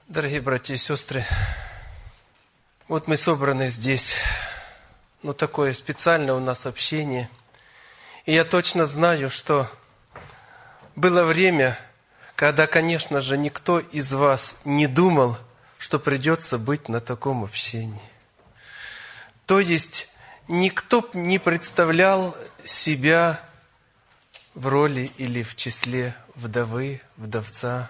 Дорогие братья и сестры, вот мы собраны здесь, такое специальное у нас общение. И я точно знаю, что было время, когда, конечно же, никто из вас не думал, что придется быть на таком общении. То есть, никто не представлял себя в роли или в числе вдовы, вдовца.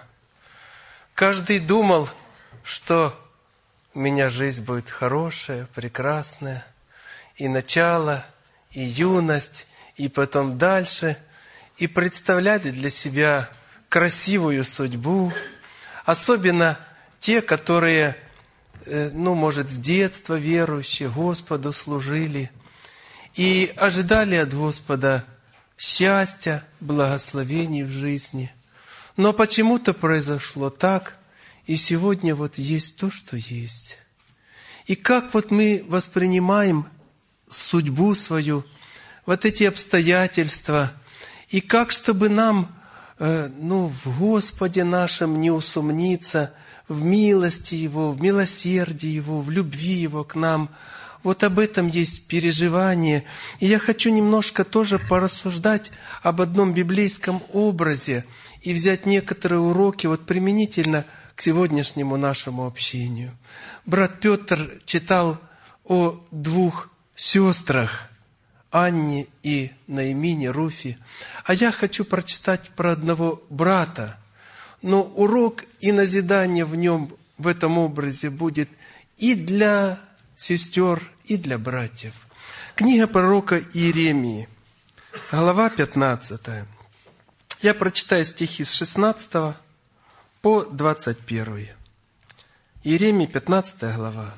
Каждый думал, что у меня жизнь будет хорошая, прекрасная, и начало, и юность, и потом дальше, и представляли для себя красивую судьбу, особенно те, которые, может, с детства верующие, Господу служили, и ожидали от Господа счастья, благословений в жизни. Но почему-то произошло так, и сегодня вот есть то, что есть. И как вот мы воспринимаем судьбу свою, вот эти обстоятельства, и как, чтобы нам, в Господе нашем не усомниться, в милости Его, в милосердии Его, в любви Его к нам. Вот об этом есть переживание. И я хочу немножко тоже порассуждать об одном библейском образе и взять некоторые уроки применительно к сегодняшнему нашему общению. Брат Петр читал о двух сестрах, Анне и Наимине, Руфи. А я хочу прочитать про одного брата. Но урок и назидание в нем, в этом образе, будет и для сестер, и для братьев. Книга пророка Иеремии, глава 15. Я прочитаю стихи с 16 по 21. Иеремия, 15 глава.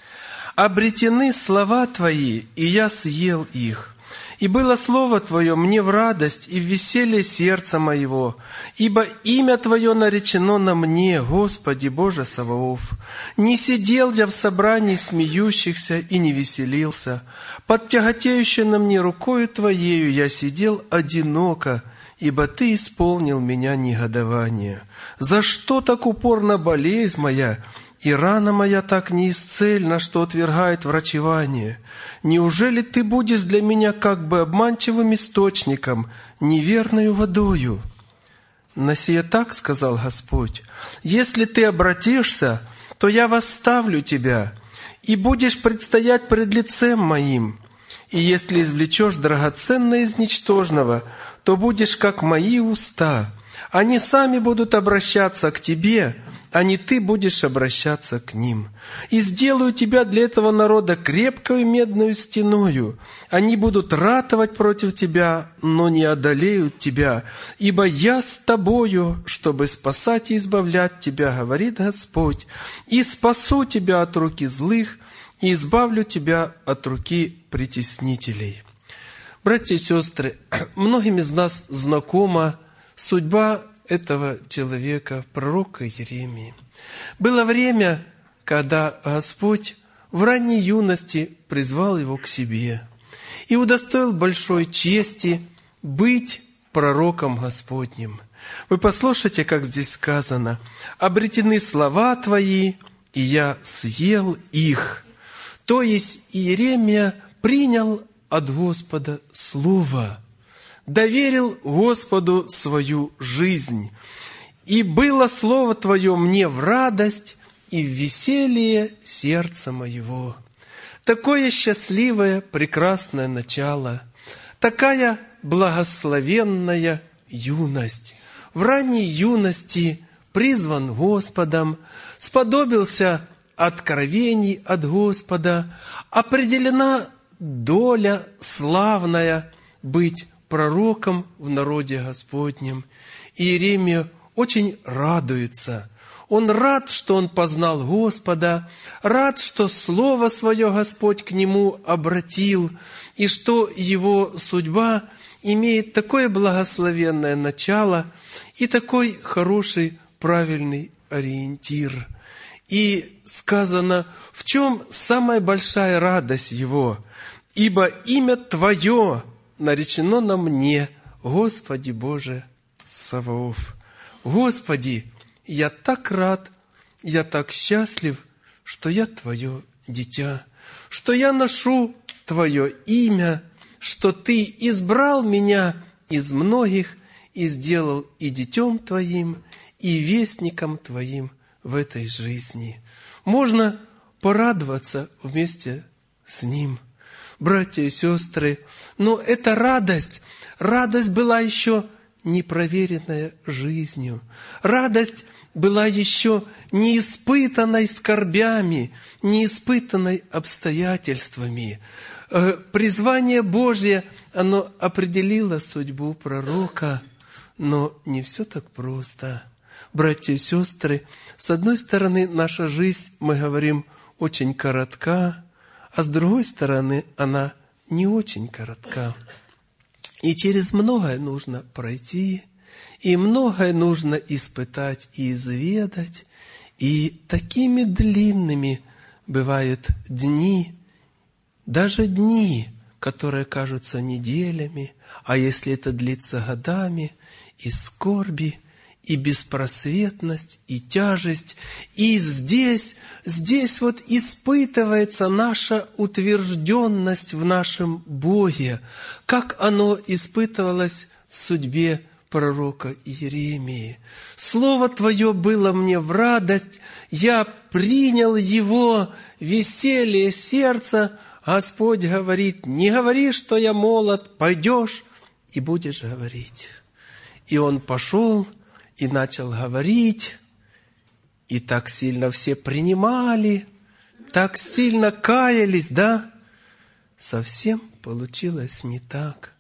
«Обретены слова Твои, и я съел их. И было слово Твое мне в радость и в веселье сердца моего, ибо имя Твое наречено на мне, Господи Боже Саваоф. Не сидел я в собрании смеющихся и не веселился. Под тяготеющей на мне рукою Твоею я сидел одиноко, ибо Ты исполнил меня негодование. За что так упорна болезнь моя, и рана моя так неисцельна, что отвергает врачевание? Неужели Ты будешь для меня как бы обманчивым источником, неверною водою?» На сие так сказал Господь: «Если ты обратишься, то я восставлю тебя, и будешь предстоять пред лицем моим. И если извлечешь драгоценное из ничтожного, то будешь как мои уста. Они сами будут обращаться к тебе, а не ты будешь обращаться к ним. И сделаю тебя для этого народа крепкою медною стеною. Они будут ратовать против тебя, но не одолеют тебя, ибо я с тобою, чтобы спасать и избавлять тебя, говорит Господь, и спасу тебя от руки злых, и избавлю тебя от руки притеснителей». Братья и сестры, многим из нас знакома судьба этого человека, пророка Иеремии. Было время, когда Господь в ранней юности призвал его к себе и удостоил большой чести быть пророком Господним. Вы послушайте, как здесь сказано: «Обретены слова Твои, и я съел их». То есть Иеремия принял от Господа слово, доверил Господу свою жизнь. «И было слово Твое мне в радость и в веселье сердца моего». Такое счастливое, прекрасное начало, такая благословенная юность. В ранней юности призван Господом, сподобился откровений от Господа, определена доля славная быть пророком в народе Господнем. Иеремия очень радуется. Он рад, что он познал Господа, рад, что Слово Свое Господь к нему обратил, и что его судьба имеет такое благословенное начало и такой хороший, правильный ориентир. И сказано, в чем самая большая радость его? «Ибо имя Твое наречено на мне, Господи Боже Саваоф». Господи, я так рад я так счастлив, что я Твое дитя, что я ношу Твое имя, что Ты избрал меня из многих и сделал и детем Твоим, и вестником Твоим в этой жизни». Можно порадоваться вместе с Ним, братья и сестры, но эта радость была еще не проверенная жизнью. Радость была еще не испытанной скорбями, не испытанной обстоятельствами. Призвание Божье, оно определило судьбу пророка, но не все так просто. Братья и сестры, с одной стороны, наша жизнь, мы говорим, очень коротка, а с другой стороны, она не очень коротка. И через многое нужно пройти, и многое нужно испытать и изведать. И такими длинными бывают дни, даже дни, которые кажутся неделями, а если это длится годами, и скорби, и беспросветность, и тяжесть. И здесь вот испытывается наша утвержденность в нашем Боге, как оно испытывалось в судьбе пророка Иеремии. «Слово Твое было мне в радость, я принял его, веселье сердца». Господь говорит: не говори, что я молод, пойдешь и будешь говорить. И он пошел и начал говорить, и так сильно все принимали, так сильно каялись, да? Совсем получилось не так.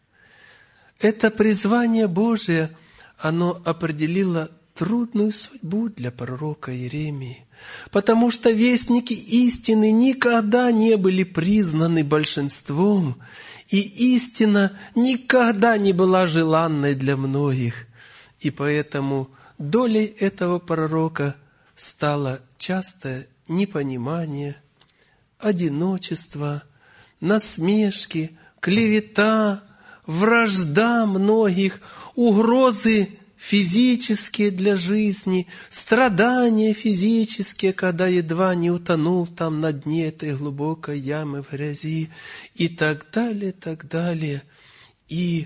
Это призвание Божие, оно определило трудную судьбу для пророка Иеремии, потому что вестники истины никогда не были признаны большинством, и истина никогда не была желанной для многих. И поэтому долей этого пророка стало частое непонимание, одиночество, насмешки, клевета, вражда многих, угрозы физические для жизни, страдания физические, когда едва не утонул там на дне этой глубокой ямы в грязи, и так далее, так далее. И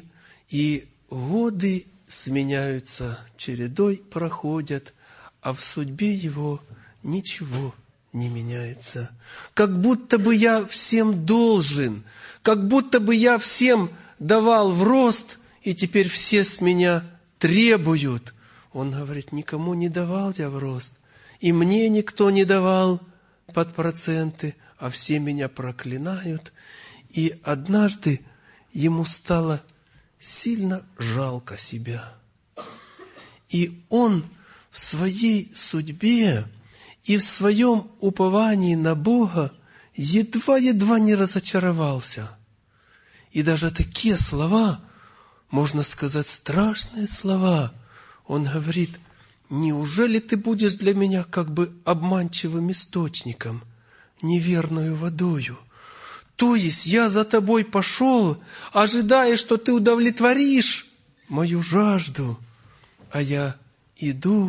годы сменяются, чередой проходят, а в судьбе его ничего не меняется. Как будто бы я всем должен, как будто бы я всем давал в рост, и теперь все с меня требуют. Он говорит: никому не давал я в рост, и мне никто не давал под проценты, а все меня проклинают. И однажды ему стало сильно жалко себя. И он в своей судьбе и в своем уповании на Бога едва-едва не разочаровался. И даже такие слова, можно сказать, страшные слова, он говорит: неужели ты будешь для меня как бы обманчивым источником, неверную водою? То есть я за тобой пошел, ожидая, что ты удовлетворишь мою жажду, а я иду,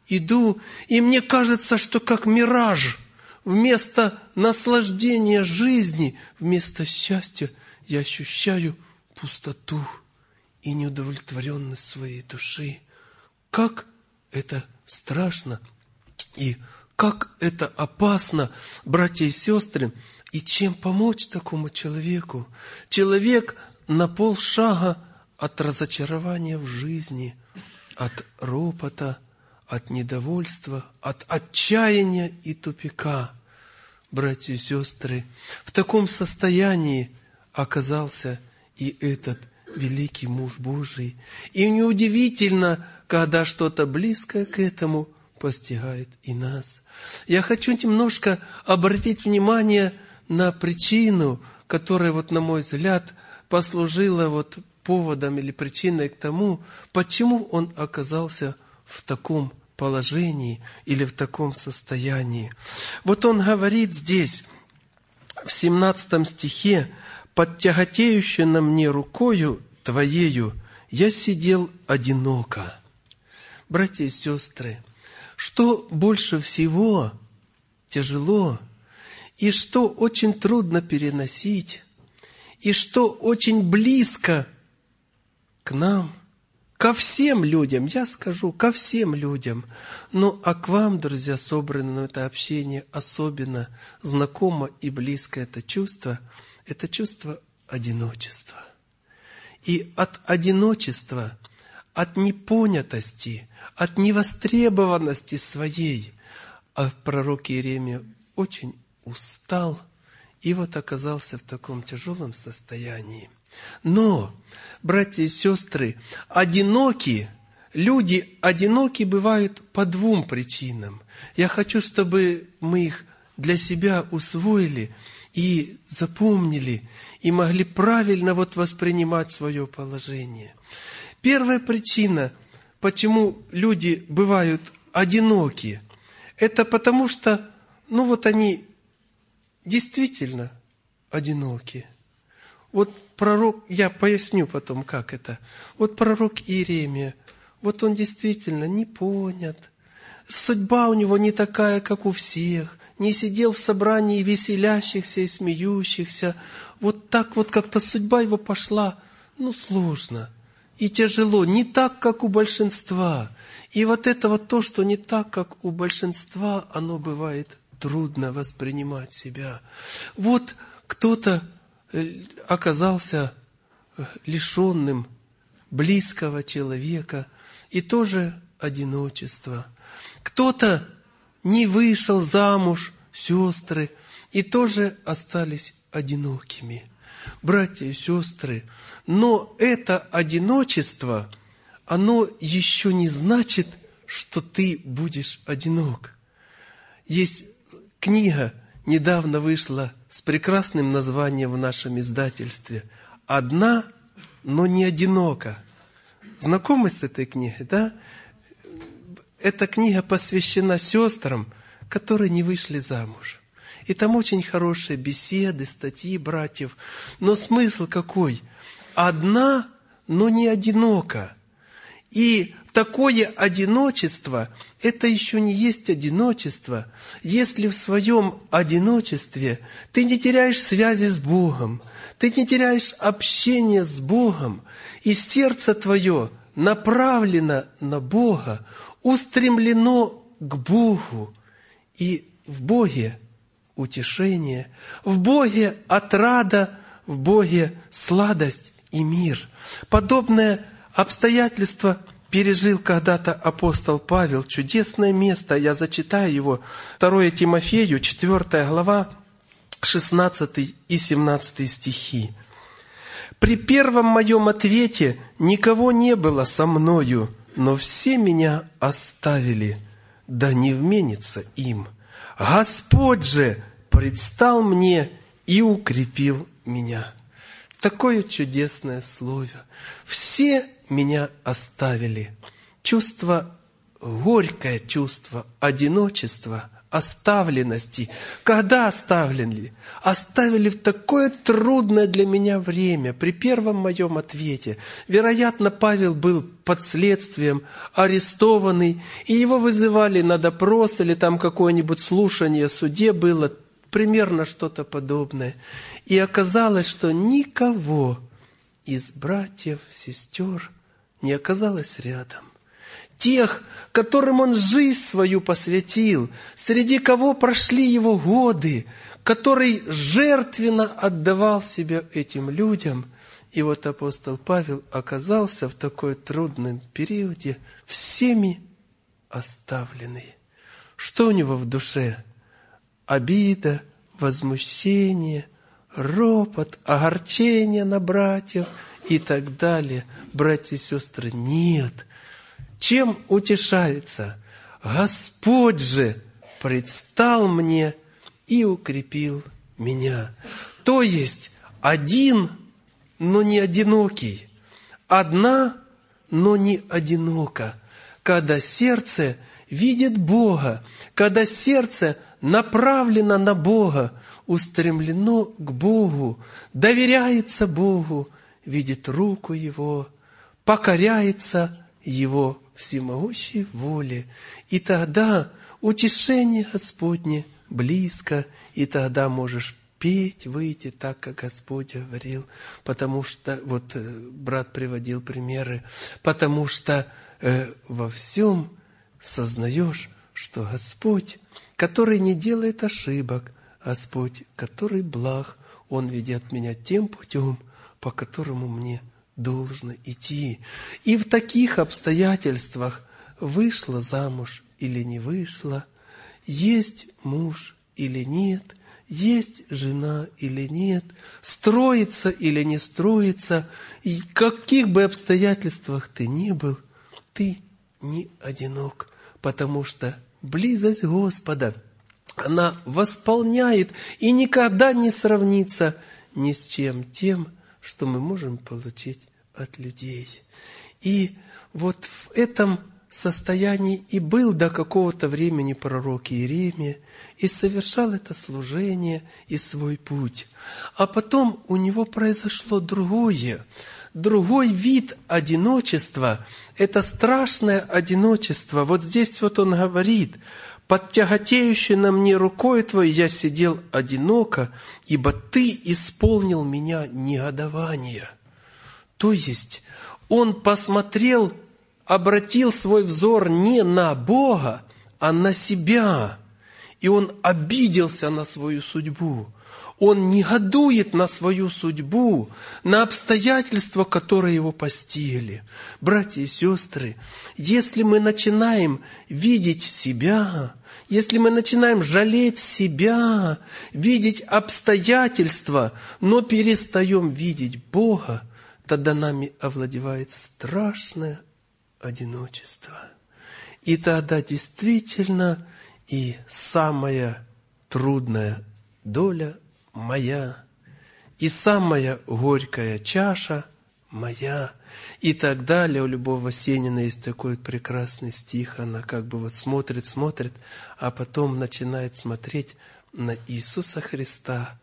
и мне кажется, что как мираж, вместо наслаждения жизни, вместо счастья я ощущаю пустоту и неудовлетворенность своей души. Как это страшно и как это опасно, братья и сестры, и чем помочь такому человеку? Человек на полшага от разочарования в жизни, от ропота, от недовольства, от отчаяния и тупика. Братья и сестры, в таком состоянии оказался и этот великий муж Божий. И неудивительно, когда что-то близкое к этому постигает и нас. Я хочу немножко обратить внимание на причину, которая, на мой взгляд, послужила поводом или причиной к тому, почему он оказался в таком положении или в таком состоянии. Он говорит здесь, в 17 стихе: «Под тяготеющей на мне рукою Твоею я сидел одиноко». Братья и сестры, что больше всего тяжело, и что очень трудно переносить, и что очень близко к нам, ко всем людям, я скажу, ко всем людям. Ну, а к вам, друзья, собраны на это общение особенно знакомо и близко это чувство одиночества. И от одиночества, от непонятости, от невостребованности своей, а пророк Иеремия очень устал и вот оказался в таком тяжелом состоянии. Но, братья и сестры, люди одиноки бывают по двум причинам. Я хочу, чтобы мы их для себя усвоили и запомнили, и могли правильно воспринимать свое положение. Первая причина, почему люди бывают одиноки, это потому что, они действительно одиноки. Пророк, я поясню потом, как это. Пророк Иеремия, он действительно не понят. Судьба у него не такая, как у всех. Не сидел в собрании веселящихся и смеющихся. Так как-то судьба его пошла, сложно и тяжело. Не так, как у большинства. И то, что не так, как у большинства, оно бывает трудно воспринимать себя. Кто-то оказался лишенным близкого человека, и тоже одиночество. Кто-то не вышел замуж, сестры, и тоже остались одинокими. Братья и сестры, но это одиночество, оно еще не значит, что ты будешь одинок. Есть книга, недавно вышла с прекрасным названием в нашем издательстве «Одна, но не одинока». Знакомы с этой книгой, да? Эта книга посвящена сестрам, которые не вышли замуж. И там очень хорошие беседы, статьи братьев. Но смысл какой? Одна, но не одинока. И такое одиночество, это еще не есть одиночество, если в своем одиночестве ты не теряешь связи с Богом, ты не теряешь общения с Богом, и сердце твое направлено на Бога, устремлено к Богу, и в Боге утешение, в Боге отрада, в Боге сладость и мир. Подобное обстоятельство пережил когда-то апостол Павел. Чудесное место, я зачитаю его. 2 Тимофею, 4 глава, 16 и 17 стихи. «При первом моем ответе никого не было со мною, но все меня оставили, да не вменится им. Господь же предстал мне и укрепил меня». Такое чудесное слово. Все меня оставили. Чувство, горькое чувство одиночества, оставленности. Когда оставлены? Оставили в такое трудное для меня время, при первом моем ответе. Вероятно, Павел был под следствием, арестованный, и его вызывали на допрос, или там какое-нибудь слушание в суде было, примерно что-то подобное. И оказалось, что никого из братьев, сестер не оказалось рядом. Тех, которым он жизнь свою посвятил, среди кого прошли его годы, который жертвенно отдавал себя этим людям. И апостол Павел оказался в такой трудном периоде всеми оставленный. Что у него в душе? Обида, возмущение, ропот, огорчение на братьев и так далее. Братья и сестры, нет. Чем утешается? Господь же предстал мне и укрепил меня. То есть один, но не одинокий. Одна, но не одинока. Когда сердце видит Бога, когда сердце направлено на Бога, устремлено к Богу, доверяется Богу, видит руку Его, покоряется Его всемогущей воле. И тогда утешение Господне близко, и тогда можешь петь, выйти так, как Господь говорил, потому что, вот брат приводил примеры, потому что во всем сознаешь, что Господь, который не делает ошибок, Господь, который благ, Он ведет меня тем путем, по которому мне должно идти. И в таких обстоятельствах вышла замуж или не вышла, есть муж или нет, есть жена или нет, строится или не строится, и в каких бы обстоятельствах ты ни был, ты не одинок, потому что близость Господа, она восполняет и никогда не сравнится ни с чем тем, что мы можем получить от людей. И вот в этом состоянии и был до какого-то времени пророк Иеремия, и совершал это служение и свой путь. А потом у него произошло другой вид одиночества. Это страшное одиночество. Вот здесь вот он говорит: «Под тяготеющей на мне рукой Твоей я сидел одиноко, ибо Ты исполнил меня негодования». То есть он посмотрел, обратил свой взор не на Бога, а на себя. И он обиделся на свою судьбу. Он негодует на свою судьбу, на обстоятельства, которые его постигли. Братья и сестры, если мы начинаем видеть себя, если мы начинаем жалеть себя, видеть обстоятельства, но перестаем видеть Бога, тогда нами овладевает страшное одиночество. И тогда действительно и самая трудная доля моя, и самая горькая чаша моя, и так далее. У Любовь Васенина есть такой прекрасный стих, она как бы вот смотрит, а потом начинает смотреть на Иисуса Христа,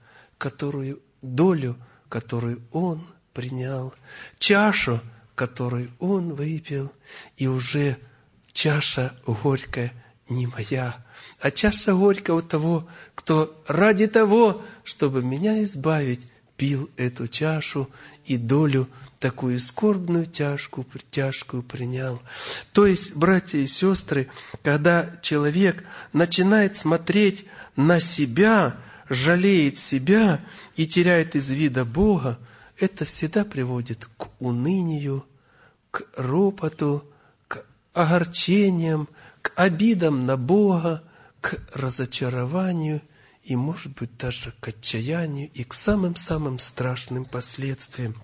долю, которую Он принял, чашу, которую Он выпил, и уже чаша горькая не моя, а чаша горькая у того, кто ради того, чтобы меня избавить, пил эту чашу и долю такую скорбную, тяжкую принял. То есть, братья и сестры, когда человек начинает смотреть на себя, жалеет себя и теряет из вида Бога, это всегда приводит к унынию, к ропоту, к огорчениям, к обидам на Бога, к разочарованию и, может быть, даже к отчаянию и к самым-самым страшным последствиям.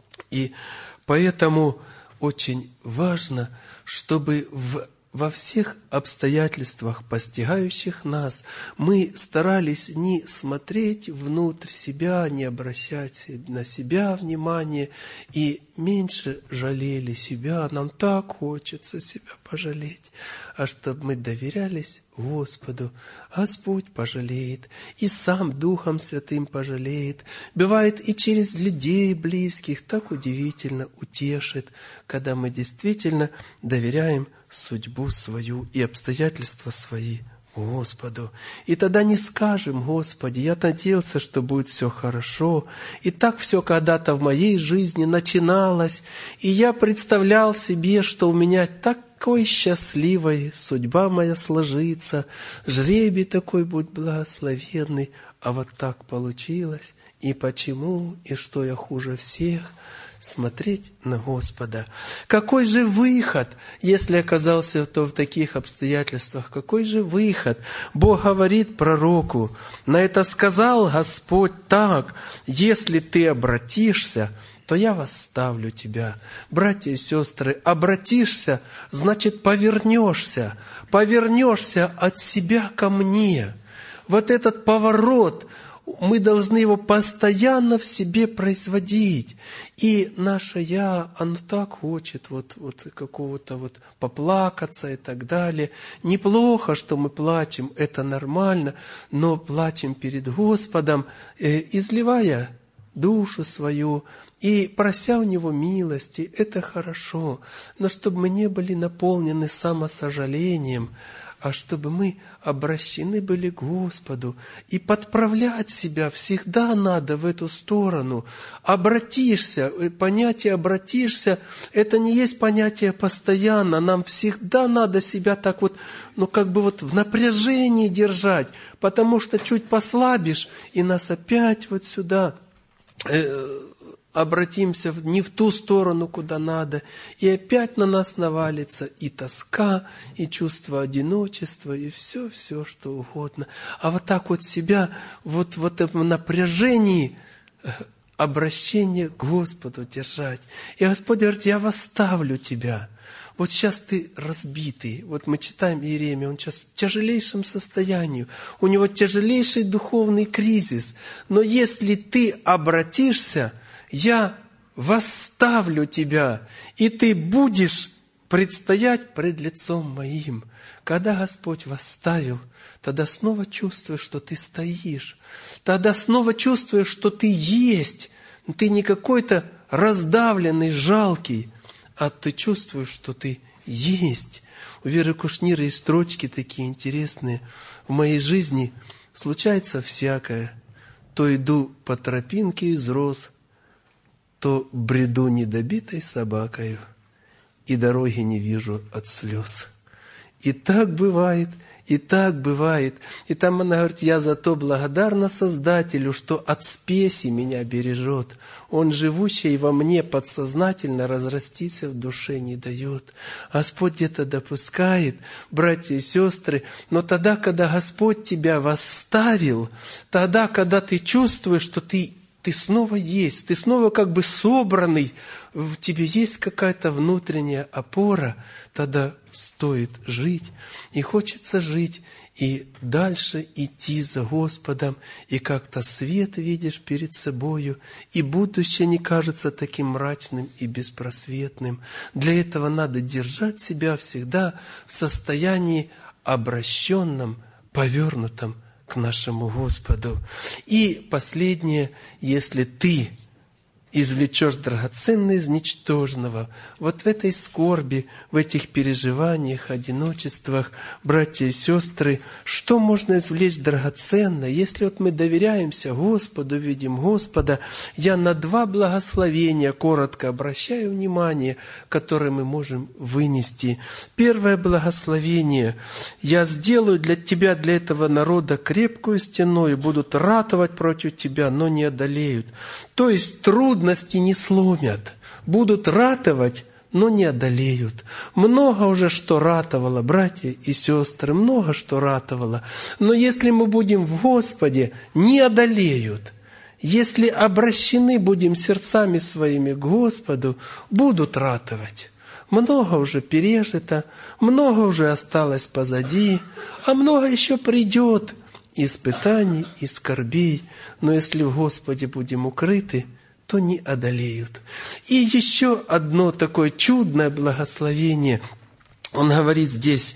И поэтому очень важно, чтобы во всех обстоятельствах, постигающих нас, мы старались не смотреть внутрь себя, не обращать на себя внимание и меньше жалели себя. Нам так хочется себя пожалеть, а чтобы мы доверялись Господу. Господь пожалеет, и сам Духом Святым пожалеет. Бывает и через людей близких, так удивительно утешит, когда мы действительно доверяем судьбу свою и обстоятельства свои Господу. И тогда не скажем: Господи, я надеялся, что будет все хорошо. И так все когда-то в моей жизни начиналось, и я представлял себе, что у меня такой счастливой судьба моя сложится, жребий такой будет благословенный, а вот так получилось. И почему, и что я хуже всех? Смотреть на Господа. Какой же выход, если оказался в таких обстоятельствах? Какой же выход? Бог говорит пророку: на это сказал Господь так: если ты обратишься, то я восставлю тебя. Братья и сестры, обратишься, значит повернешься. Повернешься от себя ко мне. Вот этот поворот, мы должны его постоянно в себе производить. И наше «я», оно так хочет вот какого-то поплакаться и так далее. Неплохо, что мы плачем, это нормально, но плачем перед Господом, изливая душу свою и прося у Него милости, это хорошо. Но чтобы мы не были наполнены самосожалением, а чтобы мы обращены были к Господу. И подправлять себя всегда надо в эту сторону. Обратишься, понятие «обратишься» – это не есть понятие постоянно. Нам всегда надо себя так вот, в напряжении держать, потому что чуть послабишь, и нас опять вот сюда обратимся не в ту сторону, куда надо, и опять на нас навалится и тоска, и чувство одиночества, и все, что угодно. А вот так вот себя, вот в этом напряжении обращение к Господу держать. И Господь говорит: я восставлю тебя. Вот сейчас ты разбитый. Вот мы читаем Иеремию, он сейчас в тяжелейшем состоянии. У него тяжелейший духовный кризис. Но если ты обратишься, я восставлю тебя, и ты будешь предстоять пред лицом моим. Когда Господь восставил, тогда снова чувствуешь, что ты стоишь. Тогда снова чувствуешь, что ты есть. Ты не какой-то раздавленный, жалкий, а ты чувствуешь, что ты есть. У Веры Кушнира есть строчки такие интересные. В моей жизни случается всякое. То иду по тропинке из роз, то бреду недобитой собакою, и дороги не вижу от слез. И так бывает, и так бывает. И там она говорит: я зато благодарна Создателю, что от спеси меня бережет. Он, живущий во мне, подсознательно разраститься в душе не дает. Господь где-то допускает, братья и сестры, но тогда, когда Господь тебя восставил, тогда, когда ты чувствуешь, что ты снова есть, ты снова как бы собранный, в тебе есть какая-то внутренняя опора, тогда стоит жить. И хочется жить, и дальше идти за Господом, и как-то свет видишь перед собою, и будущее не кажется таким мрачным и беспросветным. Для этого надо держать себя всегда в состоянии обращенном, повернутом к нашему Господу. И последнее: если ты извлечешь драгоценное из ничтожного, вот в этой скорби, в этих переживаниях, одиночествах, братья и сестры, что можно извлечь драгоценное? Если вот мы доверяемся Господу, видим Господа, я на 2 благословения коротко обращаю внимание, которые мы можем вынести. Первое благословение: я сделаю для тебя, для этого народа, крепкую стену, и будут ратовать против тебя, но не одолеют. То есть трудности не сломят, будут ратовать, но не одолеют. Много уже что ратовало, братья и сестры, много что ратовало. Но если мы будем в Господе, не одолеют. Если обращены будем сердцами своими к Господу, будут ратовать. Много уже пережито, много уже осталось позади, а много еще придет. Испытаний и скорбей, но если в Господе будем укрыты, то не одолеют. И еще одно такое чудное благословение. Он говорит здесь: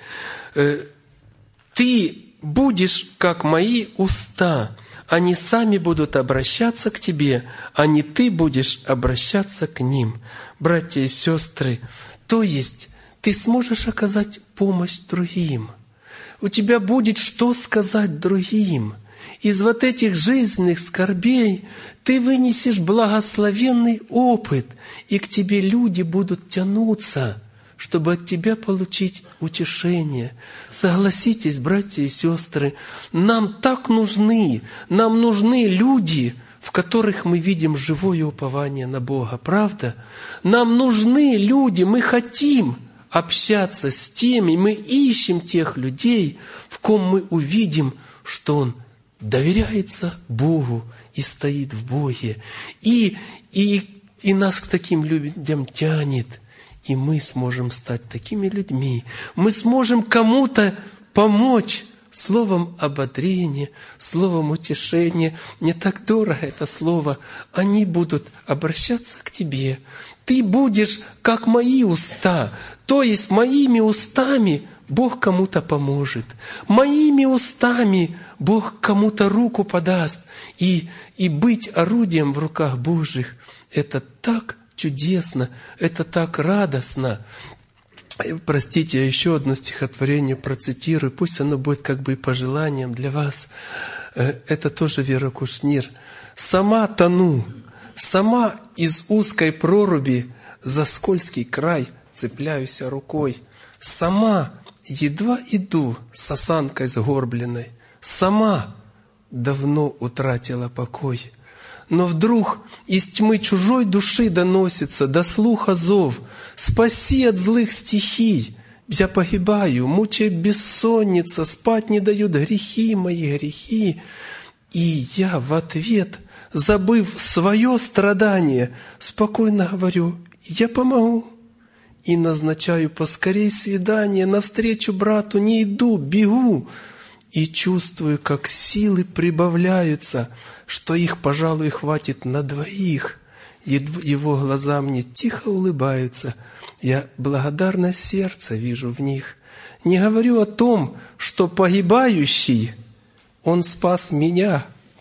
ты будешь как мои уста, они сами будут обращаться к тебе, а не ты будешь обращаться к ним. Братья и сестры, то есть ты сможешь оказать помощь другим. У тебя будет что сказать другим. Из вот этих жизненных скорбей ты вынесешь благословенный опыт, и к тебе люди будут тянуться, чтобы от тебя получить утешение. Согласитесь, братья и сестры, нам так нужны, нам нужны люди, в которых мы видим живое упование на Бога, правда? Нам нужны люди, мы хотим общаться с теми, мы ищем тех людей, в ком мы увидим, что он доверяется Богу и стоит в Боге. И нас к таким людям тянет, и мы сможем стать такими людьми. Мы сможем кому-то помочь словом ободрения, словом утешения. Мне так дорого это слово. Они будут обращаться к тебе. Ты будешь как мои уста. То есть моими устами Бог кому-то поможет. Моими устами Бог кому-то руку подаст. И быть орудием в руках Божьих – это так чудесно, это так радостно. Простите, я еще одно стихотворение процитирую. Пусть оно будет как бы и пожеланием для вас. Это тоже Вера Кушнир. «Сама тону, сама из узкой проруби за скользкий край цепляюсь рукой. Сама едва иду с осанкой сгорбленной. Сама давно утратила покой. Но вдруг из тьмы чужой души доносится до слуха зов: спаси от злых стихий! Я погибаю, мучает бессонница, спать не дают грехи мои, грехи. И я в ответ, забыв свое страдание, спокойно говорю: я помогу. И назначаю поскорей свидание, навстречу брату не иду, бегу. И чувствую, как силы прибавляются, что их, пожалуй, хватит на двоих. Его глаза мне тихо улыбаются, я благодарное сердце вижу в них. Не говорю о том, что погибающий, он спас меня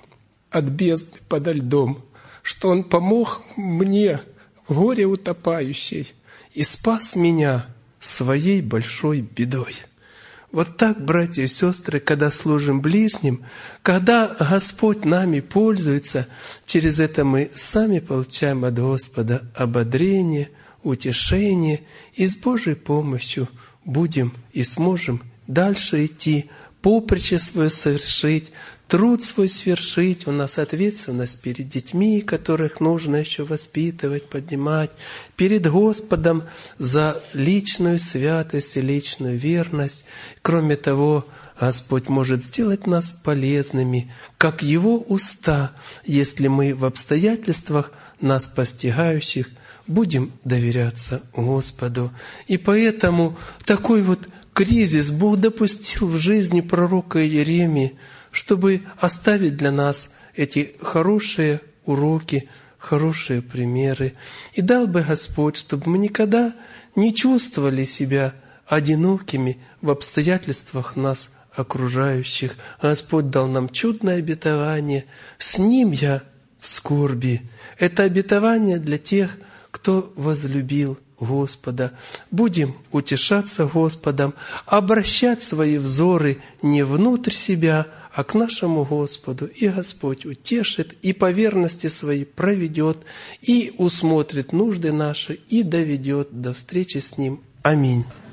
от бездны подо льдом, что он помог мне в горе утопающей и спас меня своей большой бедой. Вот так, братья и сестры, когда служим ближним, когда Господь нами пользуется, через это мы сами получаем от Господа ободрение, утешение, и с Божьей помощью будем и сможем дальше идти, поприще свое совершить, труд свой свершить. У нас ответственность перед детьми, которых нужно еще воспитывать, поднимать, перед Господом за личную святость и личную верность. Кроме того, Господь может сделать нас полезными, как Его уста, если мы в обстоятельствах нас постигающих будем доверяться Господу. И поэтому такой вот кризис Бог допустил в жизни пророка Иеремии, чтобы оставить для нас эти хорошие уроки, хорошие примеры. И дал бы Господь, чтобы мы никогда не чувствовали себя одинокими в обстоятельствах нас окружающих. Господь дал нам чудное обетование: «С Ним я в скорби». Это обетование для тех, кто возлюбил Господа. Будем утешаться Господом, обращать свои взоры не внутрь себя, а к нашему Господу. И Господь утешит, и по верности своей проведет, и усмотрит нужды наши, и доведет до встречи с Ним. Аминь.